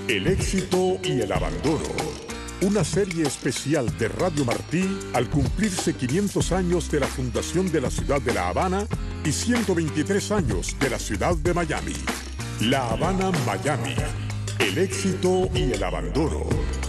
El éxito y el abandono. Una serie especial de Radio Martí al cumplirse 500 años de la fundación de la ciudad de La Habana y 123 años de la ciudad de Miami. La Habana, Miami. El éxito y el abandono.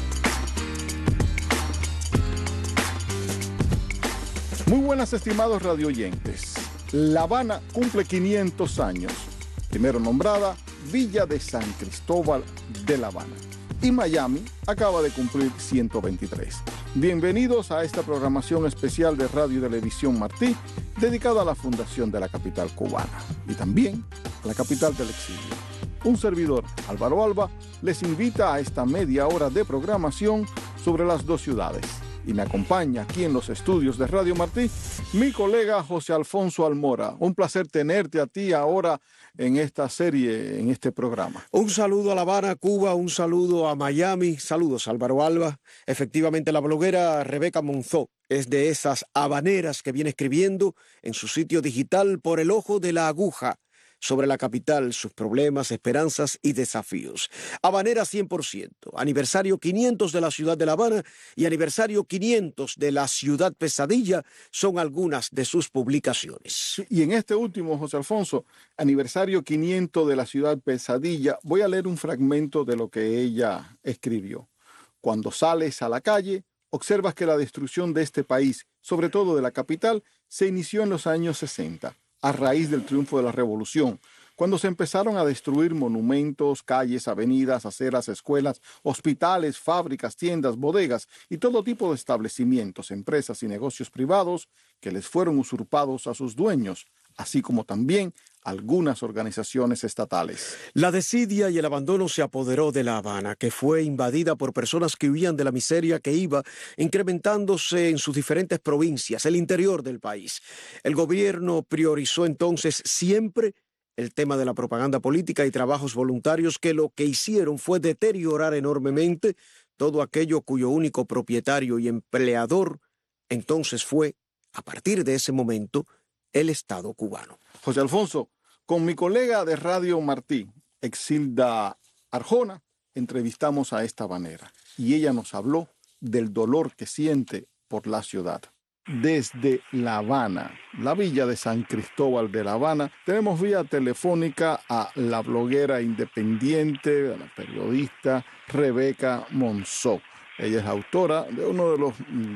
Muy buenas, estimados radioyentes. La Habana cumple 500 años. Primero nombrada Villa de San Cristóbal de La Habana. Y Miami acaba de cumplir 123. Bienvenidos a esta programación especial de Radio y Televisión Martí, dedicada a la fundación de la capital cubana y también a la capital del exilio. Un servidor, Álvaro Alba, les invita a esta media hora de programación sobre las dos ciudades. Y me acompaña aquí en los estudios de Radio Martí mi colega José Alfonso Almora. Un placer tenerte a ti ahora en esta serie, en este programa. Un saludo a La Habana, Cuba, un saludo a Miami, saludos Álvaro Alba. Efectivamente, la bloguera Rebeca Monzó es de esas habaneras que viene escribiendo en su sitio digital Por el Ojo de la Aguja sobre la capital, sus problemas, esperanzas y desafíos. Habanera 100%, aniversario 500 de la ciudad de La Habana y aniversario 500 de la ciudad pesadilla son algunas de sus publicaciones. Y en este último, José Alfonso, aniversario 500 de la ciudad pesadilla, voy a leer un fragmento de lo que ella escribió. Cuando sales a la calle, observas que la destrucción de este país, sobre todo de la capital, se inició en los años 60. A raíz del triunfo de la revolución, cuando se empezaron a destruir monumentos, calles, avenidas, aceras, escuelas, hospitales, fábricas, tiendas, bodegas y todo tipo de establecimientos, empresas y negocios privados que les fueron usurpados a sus dueños, así como también algunas organizaciones estatales. La desidia y el abandono se apoderó de La Habana, que fue invadida por personas que huían de la miseria que iba incrementándose en sus diferentes provincias, el interior del país. El gobierno priorizó entonces siempre el tema de la propaganda política y trabajos voluntarios, que lo que hicieron fue deteriorar enormemente todo aquello cuyo único propietario y empleador entonces fue, a partir de ese momento, el Estado cubano. José Alfonso, con mi colega de Radio Martí, Exilda Arjona, entrevistamos a esta habanera y ella nos habló del dolor que siente por la ciudad. Desde La Habana, la villa de San Cristóbal de La Habana, tenemos vía telefónica a la bloguera independiente, a la periodista Rebeca Monzó. Ella es autora de uno de los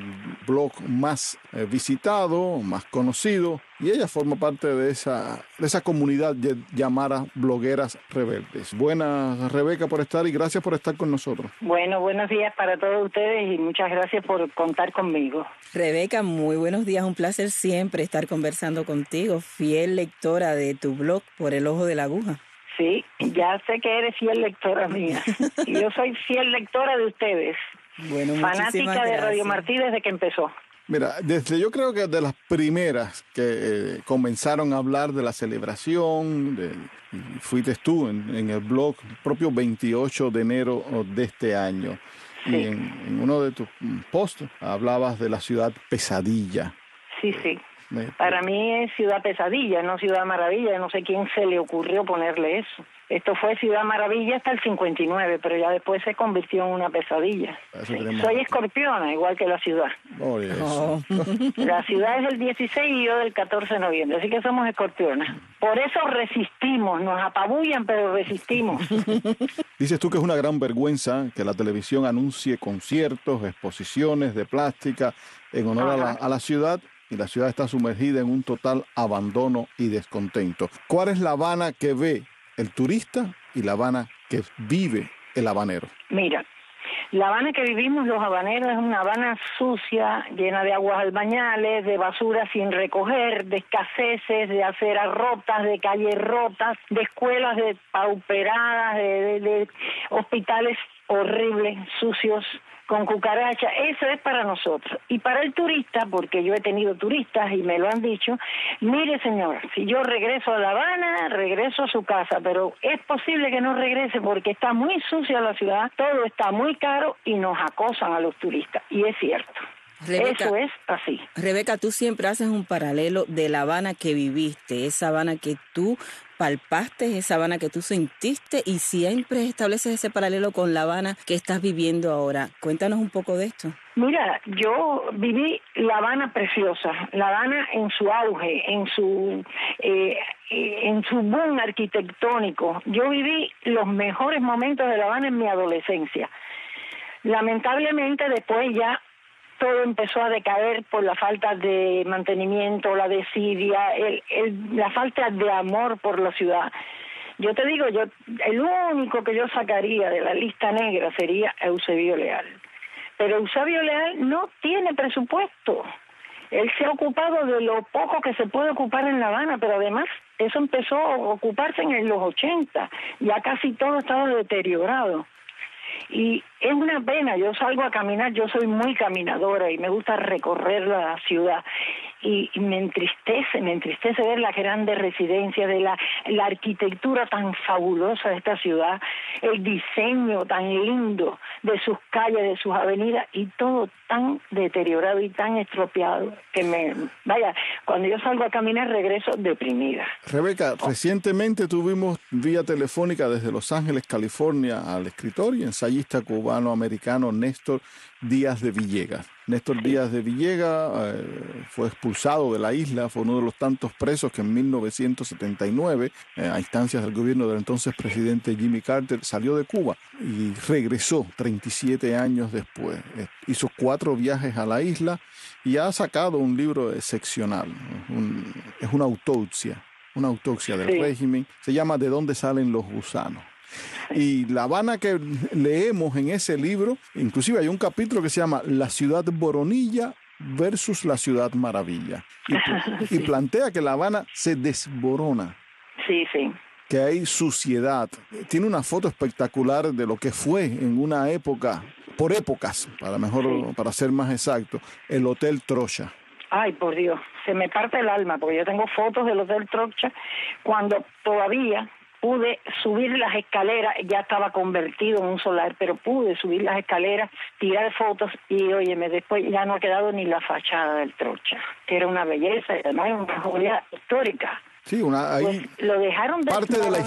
blogs más visitados, más conocidos, y ella forma parte de esa comunidad llamada Blogueras Rebeldes. Buenas, Rebeca, por estar y gracias por estar con nosotros. Bueno, buenos días para todos ustedes y muchas gracias por contar conmigo. Rebeca, muy buenos días, un placer siempre estar conversando contigo, fiel lectora de tu blog Por el Ojo de la Aguja. Sí, ya sé que eres fiel lectora mía y yo soy fiel lectora de ustedes. Bueno, fanática de Radio Martí desde que empezó. Mira, yo creo que de las primeras que comenzaron a hablar de la celebración, fuiste tú en el blog, propio 28 de enero de este año. Sí. Y en uno de tus posts hablabas de la ciudad pesadilla. Sí. Para mí es ciudad pesadilla, no ciudad maravilla. No sé quién se le ocurrió ponerle eso. Esto fue ciudad maravilla hasta el 59, pero ya después se convirtió en una pesadilla. Sí. Soy escorpiona, igual que la ciudad. La ciudad es del 16 y yo del 14 de noviembre, así que somos escorpionas. Por eso resistimos, nos apabullan, pero resistimos. Dices tú que es una gran vergüenza que la televisión anuncie conciertos, exposiciones de plástica en honor a la ciudad, y la ciudad está sumergida en un total abandono y descontento. ¿Cuál es La Habana que ve el turista y La Habana que vive el habanero? Mira, La Habana que vivimos los habaneros es una Habana sucia, llena de aguas albañales, de basura sin recoger, de escaseces, de aceras rotas, de calles rotas, de escuelas depauperadas, de hospitales horribles, sucios, con cucarachas. Eso es para nosotros. Y para el turista, porque yo he tenido turistas y me lo han dicho, mire señor, si yo regreso a La Habana, regreso a su casa, pero es posible que no regrese porque está muy sucia la ciudad, todo está muy caro y nos acosan a los turistas. Y es cierto. Rebeca, eso es así. Rebeca, tú siempre haces un paralelo de La Habana que viviste, esa Habana que tú palpaste esa Habana que tú sentiste y siempre estableces ese paralelo con La Habana que estás viviendo ahora. Cuéntanos un poco de esto. Mira, yo viví La Habana preciosa, La Habana en su auge, en su boom arquitectónico. Yo viví los mejores momentos de La Habana en mi adolescencia. Lamentablemente después ya todo empezó a decaer por la falta de mantenimiento, la desidia, la falta de amor por la ciudad. Yo te digo, el único que yo sacaría de la lista negra sería Eusebio Leal. Pero Eusebio Leal no tiene presupuesto. Él se ha ocupado de lo poco que se puede ocupar en La Habana, pero además eso empezó a ocuparse en los 80. Ya casi todo estaba deteriorado. Y es una pena, yo salgo a caminar, yo soy muy caminadora y me gusta recorrer la ciudad y me entristece ver las grandes residencias, de la arquitectura tan fabulosa de esta ciudad, el diseño tan lindo de sus calles, de sus avenidas y todo tan deteriorado y tan estropeado que cuando yo salgo a caminar regreso deprimida. Rebeca, recientemente tuvimos vía telefónica desde Los Ángeles, California, al escritor y ensayista cubano-americano Néstor Díaz de Villegas. Néstor Díaz de Villegas fue expulsado de la isla, fue uno de los tantos presos que en 1979, a instancias del gobierno del entonces presidente Jimmy Carter, salió de Cuba y regresó 37 años después. Hizo 4 viajes a la isla y ha sacado un libro excepcional. Es una autopsia del régimen. Se llama ¿De dónde salen los gusanos? Y La Habana que leemos en ese libro, inclusive hay un capítulo que se llama La ciudad boronilla versus la ciudad maravilla. Y plantea que La Habana se desborona. Sí. Que hay suciedad. Tiene una foto espectacular de lo que fue en una época, por épocas, para ser más exacto, el Hotel Trocha. Ay, por Dios, se me parte el alma, porque yo tengo fotos del Hotel Trocha cuando todavía pude subir las escaleras, ya estaba convertido en un solar, pero pude subir las escaleras, tirar fotos y, óyeme, después ya no ha quedado ni la fachada del Trocha, que era una belleza y además era una joya histórica. Sí, pues lo dejaron parte de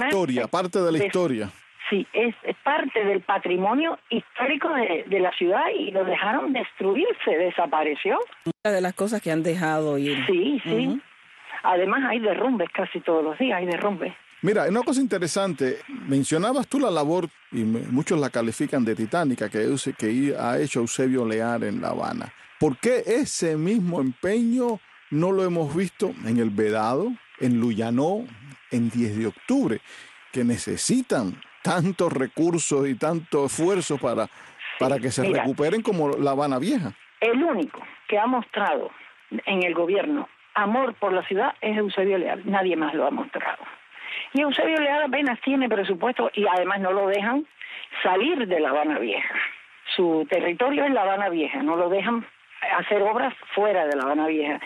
la historia. Sí, es parte del patrimonio histórico de la ciudad y lo dejaron destruirse, desapareció. Una de las cosas que han dejado ir. Sí. Uh-huh. Además hay derrumbes casi todos los días, hay derrumbes. Mira, una cosa interesante, mencionabas tú la labor, y muchos la califican de titánica, que ha hecho Eusebio Leal en La Habana. ¿Por qué ese mismo empeño no lo hemos visto en El Vedado, en Luyanó, en 10 de octubre, que necesitan tantos recursos y tanto esfuerzo para que se recuperen como La Habana Vieja? El único que ha mostrado en el gobierno amor por la ciudad es Eusebio Leal, nadie más lo ha mostrado. Y Eusebio Leal apenas tiene presupuesto y además no lo dejan salir de La Habana Vieja. Su territorio es La Habana Vieja, no lo dejan hacer obras fuera de La Habana Vieja.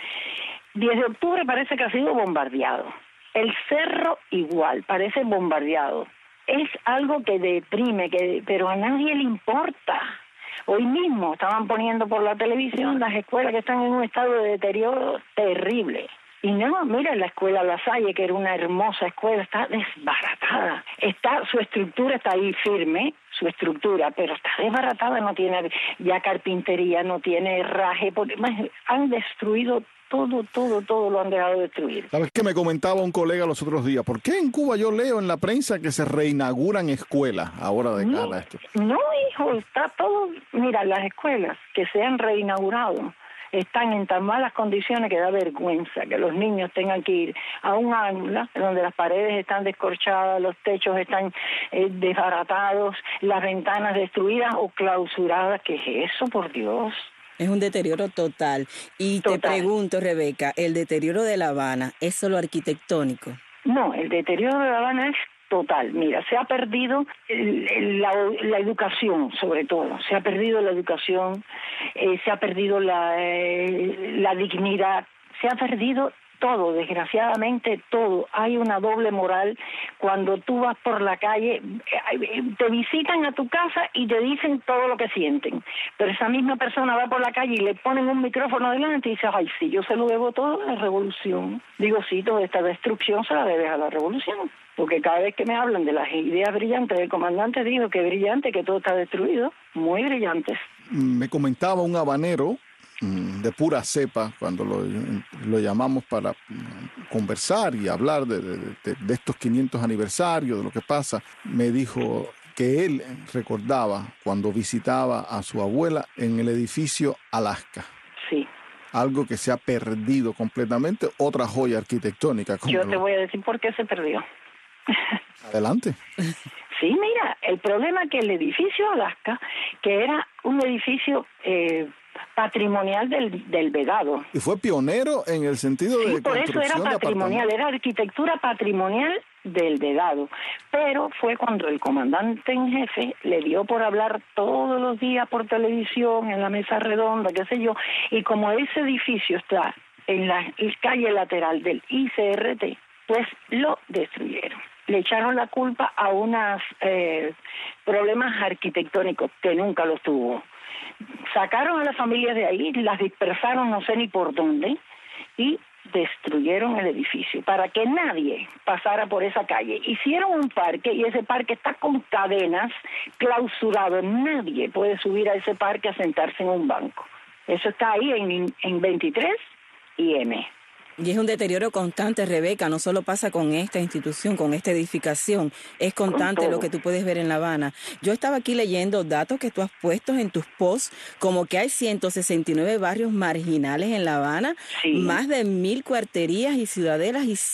10 de octubre parece que ha sido bombardeado. El cerro igual, parece bombardeado. Es algo que deprime, pero a nadie le importa. Hoy mismo estaban poniendo por la televisión las escuelas que están en un estado de deterioro terrible. Y no, mira, la escuela La Salle, que era una hermosa escuela, está desbaratada. Su estructura está ahí firme, pero está desbaratada, no tiene ya carpintería, no tiene herraje, han destruido todo lo han dejado destruir. ¿Sabes qué me comentaba un colega los otros días? ¿Por qué en Cuba yo leo en la prensa que se reinauguran escuelas ahora de cara a esto? No, hijo, está todo... Mira, las escuelas que se han reinaugurado están en tan malas condiciones que da vergüenza que los niños tengan que ir a un aula donde las paredes están descorchadas, los techos están desbaratados, las ventanas destruidas o clausuradas. ¿Qué es eso, por Dios? Es un deterioro total. Y te pregunto, Rebeca, ¿el deterioro de La Habana es solo arquitectónico? No, el deterioro de La Habana es total. Mira, se ha perdido la educación, sobre todo. Se ha perdido la educación, se ha perdido la dignidad, se ha perdido todo, desgraciadamente todo. Hay una doble moral. Cuando tú vas por la calle, te visitan a tu casa y te dicen todo lo que sienten. Pero esa misma persona va por la calle y le ponen un micrófono delante y dice, ay, sí, yo se lo debo todo a la revolución. Digo, sí, toda esta destrucción se la debes a la revolución. porque cada vez que me hablan de las ideas brillantes del comandante, digo que brillante, que todo está destruido, muy brillantes. Me comentaba un habanero de pura cepa, cuando lo llamamos para conversar y hablar de estos 500 aniversarios, de lo que pasa, me dijo que él recordaba cuando visitaba a su abuela en el edificio Alaska. Sí. Algo que se ha perdido completamente, otra joya arquitectónica. Yo te voy a decir por qué se perdió. Adelante. Sí, mira, el problema es que el edificio Alaska, que era un edificio patrimonial del Vedado. Y fue pionero en el sentido de por eso era patrimonial, era arquitectura patrimonial del Vedado. Pero fue cuando el comandante en jefe le dio por hablar todos los días por televisión, en la mesa redonda, qué sé yo, y como ese edificio está en la calle lateral del ICRT, pues lo destruyeron. Le echaron la culpa a unos problemas arquitectónicos que nunca los tuvo. Sacaron a las familias de ahí, las dispersaron no sé ni por dónde y destruyeron el edificio para que nadie pasara por esa calle. Hicieron un parque y ese parque está con cadenas, clausurado. Nadie puede subir a ese parque a sentarse en un banco. Eso está ahí en 23 y M. Y es un deterioro constante, Rebeca, no solo pasa con esta institución, con esta edificación, es constante lo que tú puedes ver en La Habana. Yo estaba aquí leyendo datos que tú has puesto en tus posts, como que hay 169 barrios marginales en La Habana, sí, más de 1.000 cuarterías y ciudadelas y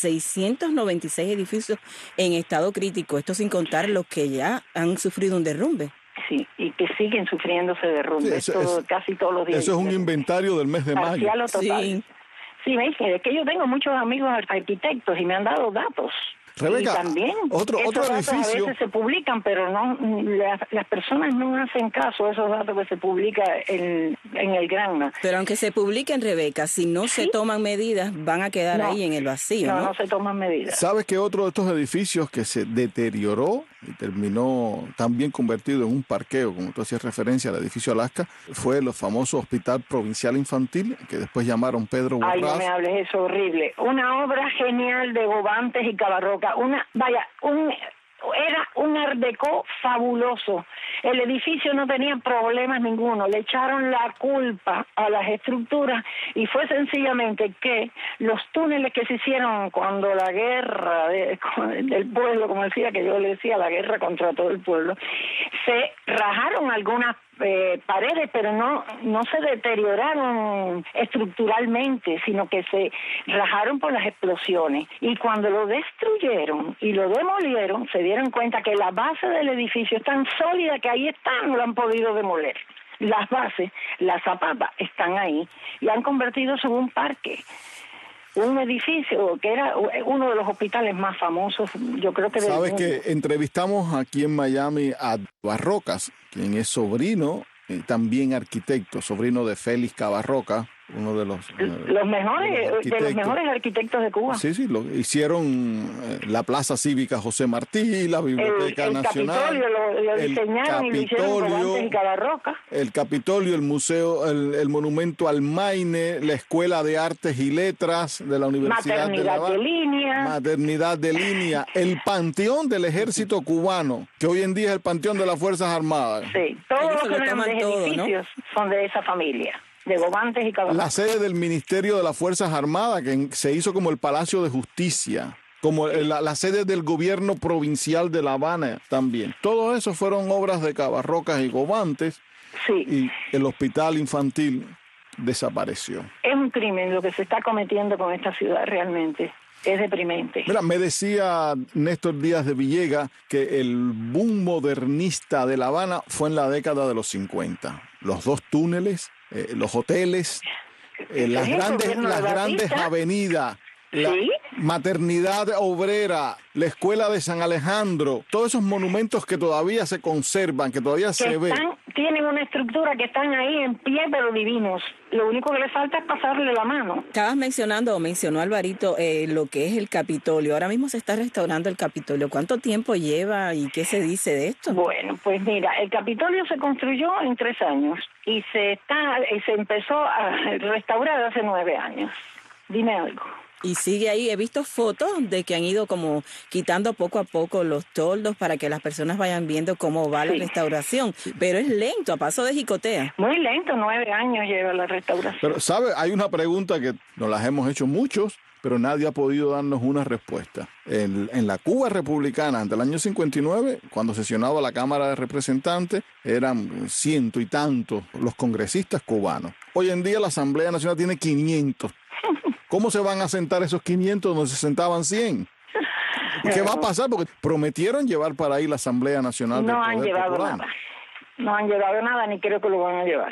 696 edificios en estado crítico, esto sin contar los que ya han sufrido un derrumbe. Sí, y que siguen sufriéndose derrumbes casi todos los días. Eso es un inventario del mes de mayo. Sí. Sí, es que yo tengo muchos amigos arquitectos y me han dado datos. Rebeca, y también otro datos edificio. A veces se publican, pero no las personas no hacen caso a esos datos que se publican en el Granma. Pero aunque se publiquen, Rebeca, si no se toman medidas, van a quedar ahí en el vacío, ¿no? No se toman medidas. ¿Sabes que otro de estos edificios que se deterioró y terminó también convertido en un parqueo, como tú hacías referencia al edificio Alaska, fue el famoso Hospital Provincial Infantil, que después llamaron Pedro Borrás? Ay, no me hables, es horrible. Una obra genial de Gobantes y Cabarroca. Era un art déco fabuloso. El edificio no tenía problemas ninguno. Le echaron la culpa a las estructuras y fue sencillamente que los túneles que se hicieron cuando la guerra del pueblo, como decía, que yo le decía, la guerra contra todo el pueblo, se rajaron algunas paredes, pero no se deterioraron estructuralmente, sino que se rajaron por las explosiones. Y cuando lo destruyeron y lo demolieron, se dieron cuenta que la base del edificio es tan sólida que ahí está, no lo han podido demoler. Las bases, las zapatas están ahí y han convertido eso en un parque. Un edificio que era uno de los hospitales más famosos, yo creo que del mundo. Sabes que entrevistamos aquí en Miami a Cabarrocas, quien es sobrino, también arquitecto, sobrino de Félix Cabarroca, uno de los mejores arquitectos de Cuba. Sí, lo hicieron la Plaza Cívica José Martí, la Biblioteca Nacional, Capitolio lo diseñaron y lo hicieron Gobantes y Cabarroca. El Capitolio, el museo, el monumento al Maine, la Escuela de Artes y Letras de la Universidad de La Habana, Maternidad de Línea, el Panteón del Ejército Cubano, que hoy en día es el Panteón de las Fuerzas Armadas. Sí, todos los grandes edificios son de esa familia, de Gobantes y Cabarroca. La sede del Ministerio de las Fuerzas Armadas, que se hizo como el Palacio de Justicia, como la sede del gobierno provincial de La Habana también. Todo eso fueron obras de Cabarrocas y Gobantes. Sí. Y el hospital infantil desapareció. Es un crimen lo que se está cometiendo con esta ciudad realmente. Es deprimente. Mira, me decía Néstor Díaz de Villegas que el boom modernista de La Habana fue en la década de los 50. Los dos túneles, los hoteles, las grandes avenidas, la Maternidad Obrera, la Escuela de San Alejandro, todos esos monumentos que todavía se conservan, que todavía se ven. Tienen una estructura que están ahí en pie, pero divinos. Lo único que le falta es pasarle la mano. Estabas mencionó Alvarito, lo que es el Capitolio. Ahora mismo se está restaurando el Capitolio. ¿Cuánto tiempo lleva y qué se dice de esto? Bueno, pues mira, el Capitolio se construyó en 3 años y se empezó a restaurar hace 9 años. Dime algo. Y sigue ahí. He visto fotos de que han ido como quitando poco a poco los toldos para que las personas vayan viendo cómo va la restauración. Pero es lento, a paso de jicotea. Muy lento, 9 años lleva la restauración. Pero, ¿sabe? Hay una pregunta que nos las hemos hecho muchos, pero nadie ha podido darnos una respuesta. En la Cuba republicana, ante el año 59, cuando sesionaba la Cámara de Representantes, eran 100 y tantos los congresistas cubanos. Hoy en día la Asamblea Nacional tiene 500. ¿Cómo se van a sentar esos 500 donde se sentaban 100? ¿Qué va a pasar? Porque prometieron llevar para ahí la Asamblea Nacional del Poder Popular. No han llevado nada. No han llevado nada, ni creo que lo van a llevar.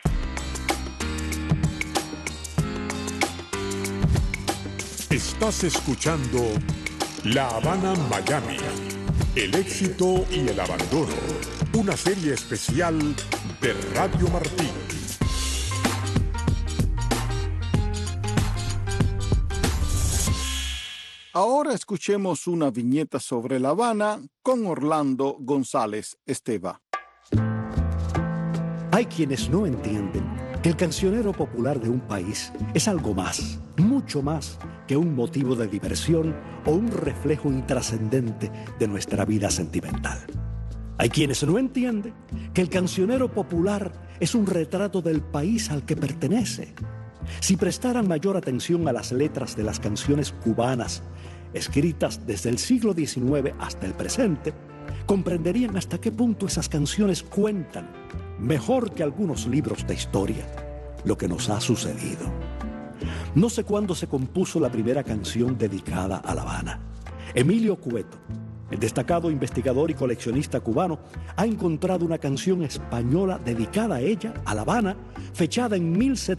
Estás escuchando La Habana, Miami. El éxito y el abandono. Una serie especial de Radio Martí. Ahora escuchemos una viñeta sobre La Habana con Orlando González Esteva. Hay quienes no entienden que el cancionero popular de un país es algo más, mucho más que un motivo de diversión o un reflejo intrascendente de nuestra vida sentimental. Hay quienes no entienden que el cancionero popular es un retrato del país al que pertenece. Si prestaran mayor atención a las letras de las canciones cubanas, escritas desde el siglo XIX hasta el presente, comprenderían hasta qué punto esas canciones cuentan, mejor que algunos libros de historia, lo que nos ha sucedido. No sé cuándo se compuso la primera canción dedicada a La Habana. Emilio Cueto, el destacado investigador y coleccionista cubano, ha encontrado una canción española dedicada a ella, a La Habana, fechada en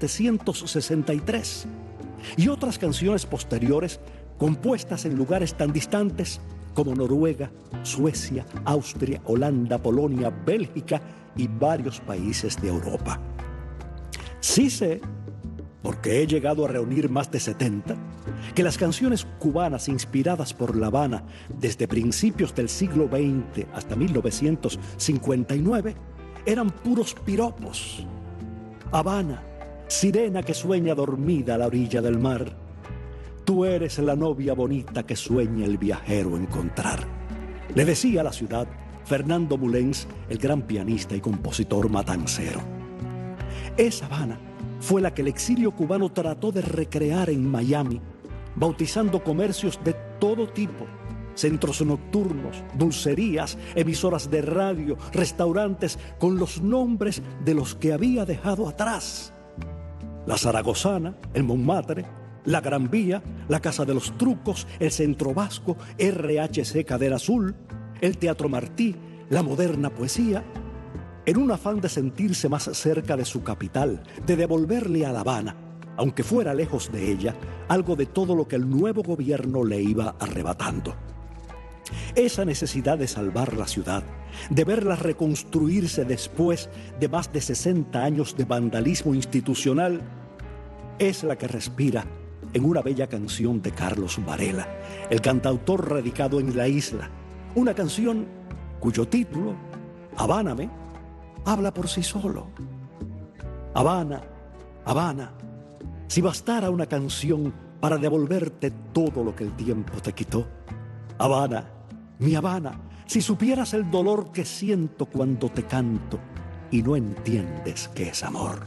1763, y otras canciones posteriores compuestas en lugares tan distantes como Noruega, Suecia, Austria, Holanda, Polonia, Bélgica y varios países de Europa. Sí sé, porque he llegado a reunir más de 70, que las canciones cubanas inspiradas por La Habana desde principios del siglo XX hasta 1959 eran puros piropos. Habana, sirena que sueña dormida a la orilla del mar, tú eres la novia bonita que sueña el viajero encontrar. Le decía a la ciudad Fernando Mulens, el gran pianista y compositor matancero. Esa Habana fue la que el exilio cubano trató de recrear en Miami, bautizando comercios de todo tipo, centros nocturnos, dulcerías, emisoras de radio, restaurantes con los nombres de los que había dejado atrás. La Zaragozana, el Montmartre, la Gran Vía, la Casa de los Trucos, el Centro Vasco, RHC Cadera Azul, el Teatro Martí, la Moderna Poesía, en un afán de sentirse más cerca de su capital, de devolverle a La Habana, aunque fuera lejos de ella, algo de todo lo que el nuevo gobierno le iba arrebatando. Esa necesidad de salvar la ciudad, de verla reconstruirse después de más de 60 años de vandalismo institucional, es la que respira en una bella canción de Carlos Varela, el cantautor radicado en la isla, una canción cuyo título, Habáname, habla por sí solo. Habana, Habana, si bastara una canción para devolverte todo lo que el tiempo te quitó. Habana, mi Habana, si supieras el dolor que siento cuando te canto y no entiendes que es amor.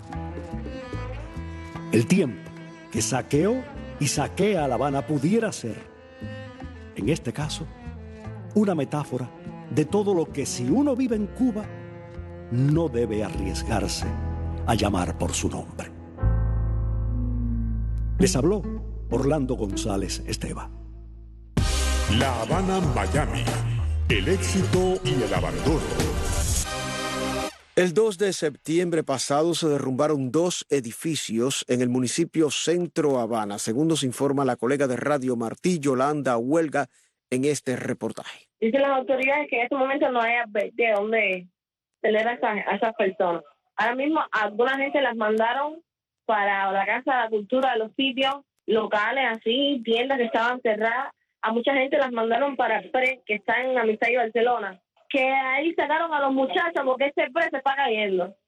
El tiempo que saqueó y saquea a La Habana pudiera ser, en este caso, una metáfora de todo lo que si uno vive en Cuba, no debe arriesgarse a llamar por su nombre. Les habló Orlando González Esteva. La Habana, Miami. El éxito y el abandono. El 2 de septiembre pasado se derrumbaron 2 edificios en el municipio Centro Habana, según nos informa la colega de Radio Martí, Yolanda Huelga, en este reportaje. Dicen las autoridades que en este momento no hay de dónde tener a esas personas. Ahora mismo alguna gente las mandaron para la Casa de la Cultura de los sitios locales, así, tiendas que estaban cerradas. A mucha gente las mandaron para PRE, que está en Amistad y Barcelona, que ahí sacaron a los muchachos porque ese PRE se está cayendo.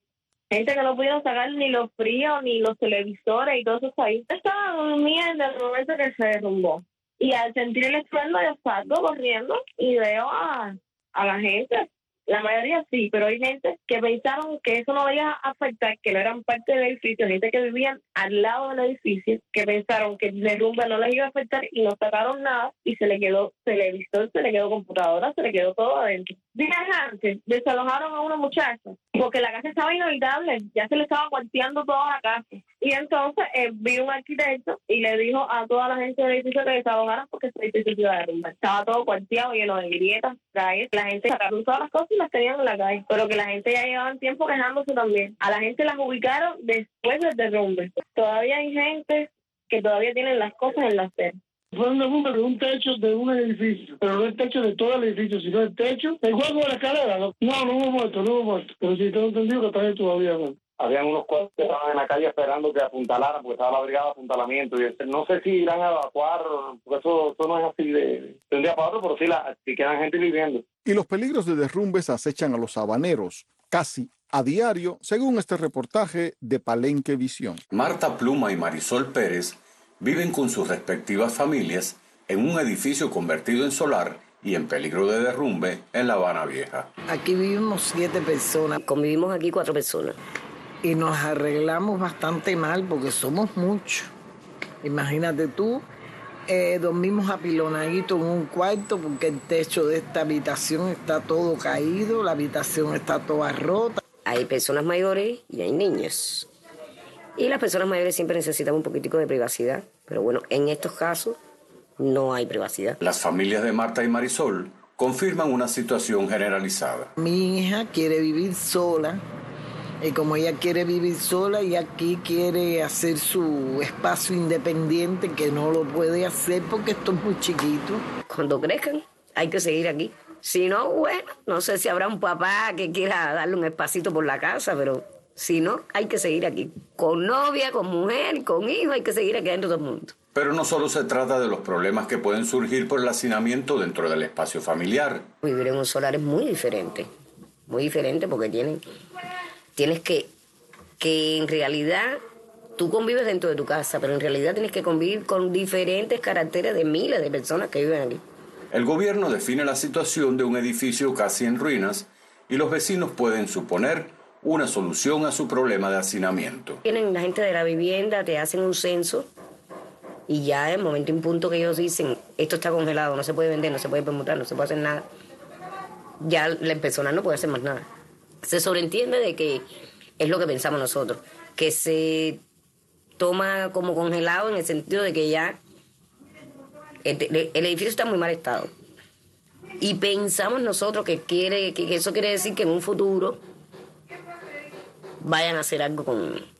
Gente que no pudieron sacar ni los fríos, ni los televisores y todo eso ahí. Estaba durmiendo en el momento que se derrumbó. Y al sentir el estruendo, yo salgo corriendo y veo a la gente. La mayoría sí, pero hay gente que pensaron que eso no iba a afectar, que no eran parte del edificio, gente que vivían al lado del edificio, que pensaron que el derrumbe no les iba a afectar y no sacaron nada y se le quedó televisor, se le quedó computadora, se le quedó todo adentro. Días antes desalojaron a una muchacha porque la casa estaba inhabitable, ya se le estaba cuarteando toda la casa. Y entonces vino un arquitecto y le dijo a toda la gente del edificio que desalojaran porque ese edificio se iba a derrumbar. Estaba todo cuarteado, lleno de grietas, calles. La gente sacaron todas las cosas y las tenían en la calle. Pero que la gente ya llevaba tiempo quejándose también. A la gente las ubicaron después del derrumbe. Todavía hay gente que todavía tienen las cosas en la acera. Fue un derrumbe de un techo de un edificio, pero no el techo de todo el edificio, sino el techo, el hueco de la escalera. No hubo muerto, pero sí tengo entendido que está ahí todavía. ¿No? Habían unos cuantos que estaban en la calle esperando que apuntalaran, porque estaba la brigada de apuntalamiento. Y no sé si irán a evacuar, porque eso no es así de un día para otro, pero sí quedan gente viviendo. Y los peligros de derrumbes acechan a los habaneros casi a diario, según este reportaje de Palenque Visión. Marta Pluma y Marisol Pérez viven con sus respectivas familias en un edificio convertido en solar y en peligro de derrumbe en La Habana Vieja. Aquí vivimos 7 personas. Convivimos aquí 4 personas. Y nos arreglamos bastante mal porque somos muchos. Imagínate tú, dormimos apilonaditos en un cuarto porque el techo de esta habitación está todo caído, la habitación está toda rota. Hay personas mayores y hay niños. Y las personas mayores siempre necesitan un poquitico de privacidad. Pero bueno, en estos casos no hay privacidad. Las familias de Marta y Marisol confirman una situación generalizada. Mi hija quiere vivir sola. Y como ella quiere vivir sola y aquí quiere hacer su espacio independiente, que no lo puede hacer porque esto es muy chiquito. Cuando crezcan, hay que seguir aquí. Si no, bueno, no sé si habrá un papá que quiera darle un espacito por la casa, pero si no, hay que seguir aquí. Con novia, con mujer, con hijo, hay que seguir aquí dentro de todo el mundo. Pero no solo se trata de los problemas que pueden surgir por el hacinamiento dentro del espacio familiar. Vivir en un solar es muy diferente porque tienes que en realidad tú convives dentro de tu casa, pero en realidad tienes que convivir con diferentes caracteres de miles de personas que viven aquí. El gobierno define la situación de un edificio casi en ruinas y los vecinos pueden suponer una solución a su problema de hacinamiento. Tienen la gente de la vivienda, te hacen un censo y ya en el momento en punto que ellos dicen esto está congelado, no se puede vender, no se puede permutar, no se puede hacer nada, ya la persona no puede hacer más nada. Se sobreentiende de que es lo que pensamos nosotros, que se toma como congelado en el sentido de que ya el edificio está en muy mal estado. Y pensamos nosotros que eso quiere decir que en un futuro vayan a hacer algo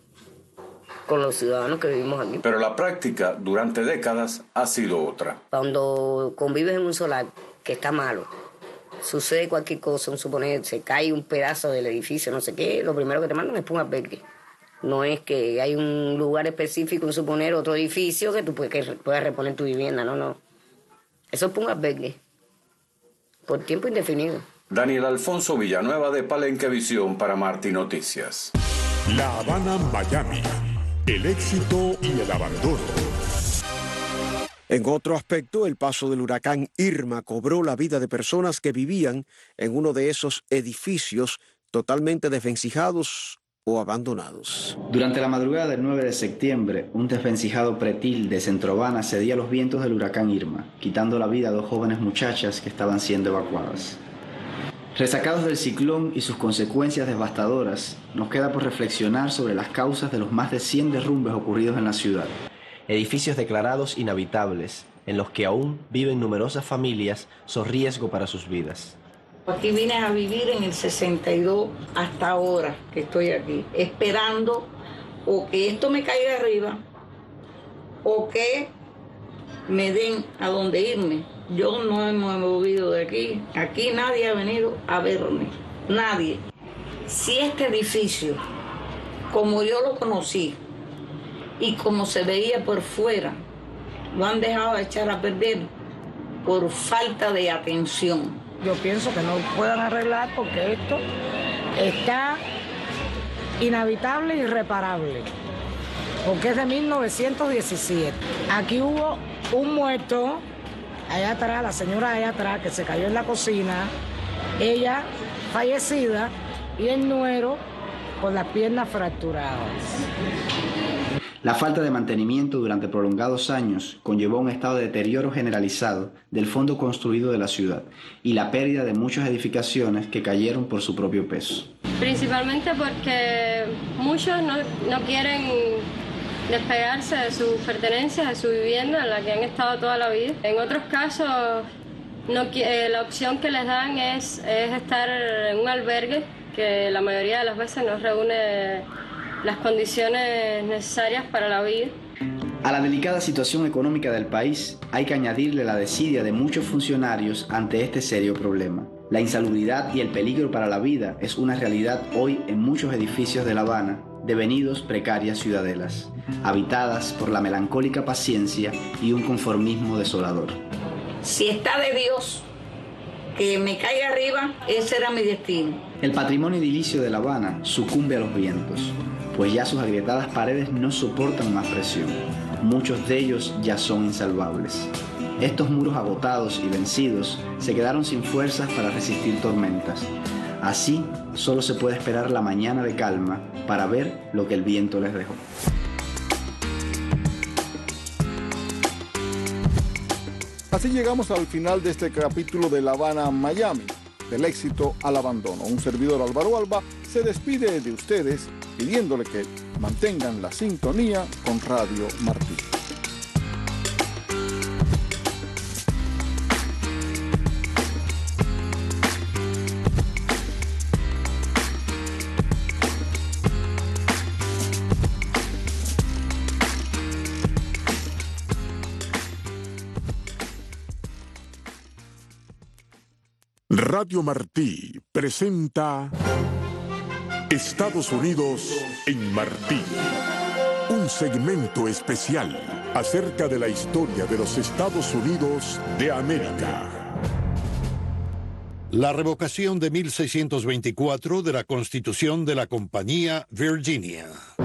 con los ciudadanos que vivimos aquí. Pero la práctica durante décadas ha sido otra. Cuando convives en un solar que está malo, sucede cualquier cosa, suponer, se cae un pedazo del edificio, no sé qué, lo primero que te mandan es un albergue. No es que hay un lugar específico, suponer otro edificio que tú puedas reponer tu vivienda, no. Eso es un albergue, por tiempo indefinido. Daniel Alfonso Villanueva de Palenque Visión para Martí Noticias. La Habana, Miami. El éxito y el abandono. En otro aspecto, el paso del huracán Irma cobró la vida de personas que vivían en uno de esos edificios totalmente desvencijados o abandonados. Durante la madrugada del 9 de septiembre, un desvencijado pretil de Centro Habana cedía a los vientos del huracán Irma, quitando la vida a 2 jóvenes muchachas que estaban siendo evacuadas. Resacados del ciclón y sus consecuencias devastadoras, nos queda por reflexionar sobre las causas de los más de 100 derrumbes ocurridos en la ciudad. Edificios declarados inhabitables, en los que aún viven numerosas familias, son riesgo para sus vidas. Aquí vine a vivir en el 62 hasta ahora que estoy aquí, esperando o que esto me caiga arriba o que me den a dónde irme. Yo no me he movido de aquí. Aquí nadie ha venido a verme. Nadie. Si este edificio, como yo lo conocí y como se veía por fuera, lo han dejado echar a perder por falta de atención. Yo pienso que no puedan arreglar porque esto está inhabitable e irreparable, porque es de 1917. Aquí hubo un muerto, allá atrás, la señora allá atrás, que se cayó en la cocina, ella fallecida, y el nuero con las piernas fracturadas. La falta de mantenimiento durante prolongados años conllevó un estado de deterioro generalizado del fondo construido de la ciudad y la pérdida de muchas edificaciones que cayeron por su propio peso. Principalmente porque muchos no quieren despegarse de sus pertenencias, de su vivienda en la que han estado toda la vida. En otros casos, la opción que les dan es estar en un albergue que la mayoría de las veces no reúne las condiciones necesarias para la vida. A la delicada situación económica del país hay que añadirle la desidia de muchos funcionarios ante este serio problema. La insalubridad y el peligro para la vida es una realidad hoy en muchos edificios de La Habana, devenidos precarias ciudadelas, habitadas por la melancólica paciencia y un conformismo desolador. Si está de Dios, que me caiga arriba, ese era mi destino. El patrimonio edilicio de La Habana sucumbe a los vientos, pues ya sus agrietadas paredes no soportan más presión. Muchos de ellos ya son insalvables. Estos muros agotados y vencidos se quedaron sin fuerzas para resistir tormentas. Así, solo se puede esperar la mañana de calma para ver lo que el viento les dejó. Así llegamos al final de este capítulo de La Habana, Miami, del éxito al abandono. Un servidor, Álvaro Alba, se despide de ustedes pidiéndole que mantengan la sintonía con Radio Martí. Radio Martí presenta Estados Unidos en Martí, un segmento especial acerca de la historia de los Estados Unidos de América. La revocación de 1624 de la Constitución de la Compañía Virginia.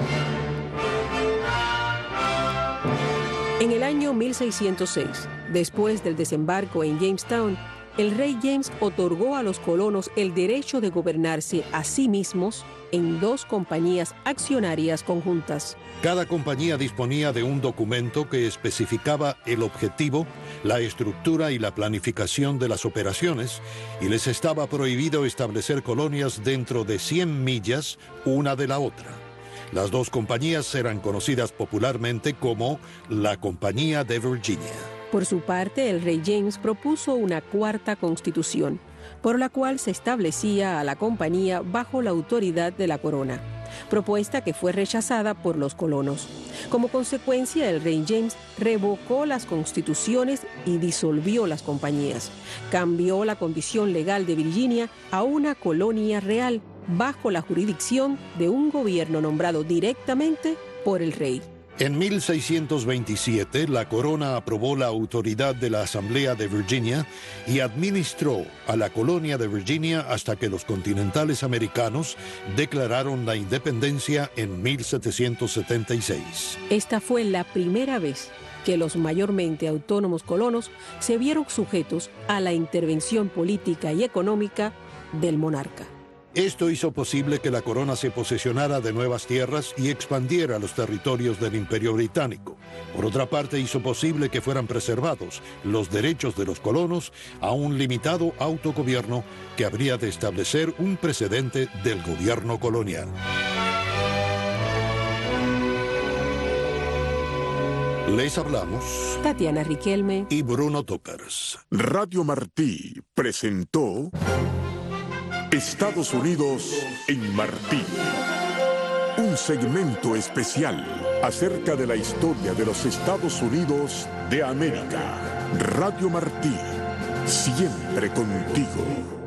En el año 1606, después del desembarco en Jamestown, el rey James otorgó a los colonos el derecho de gobernarse a sí mismos en 2 compañías accionarias conjuntas. Cada compañía disponía de un documento que especificaba el objetivo, la estructura y la planificación de las operaciones, y les estaba prohibido establecer colonias dentro de 100 millas una de la otra. Las 2 compañías eran conocidas popularmente como la Compañía de Virginia. Por su parte, el rey James propuso una 4ª constitución, por la cual se establecía a la compañía bajo la autoridad de la corona, propuesta que fue rechazada por los colonos. Como consecuencia, el rey James revocó las constituciones y disolvió las compañías. Cambió la condición legal de Virginia a una colonia real bajo la jurisdicción de un gobierno nombrado directamente por el rey. En 1627, la corona aprobó la autoridad de la Asamblea de Virginia y administró a la colonia de Virginia hasta que los continentales americanos declararon la independencia en 1776. Esta fue la primera vez que los mayormente autónomos colonos se vieron sujetos a la intervención política y económica del monarca. Esto hizo posible que la corona se posesionara de nuevas tierras y expandiera los territorios del Imperio Británico. Por otra parte, hizo posible que fueran preservados los derechos de los colonos a un limitado autogobierno que habría de establecer un precedente del gobierno colonial. Les hablamos Tatiana Riquelme y Bruno Tokars. Radio Martí presentó Estados Unidos en Martí, un segmento especial acerca de la historia de los Estados Unidos de América. Radio Martí, siempre contigo.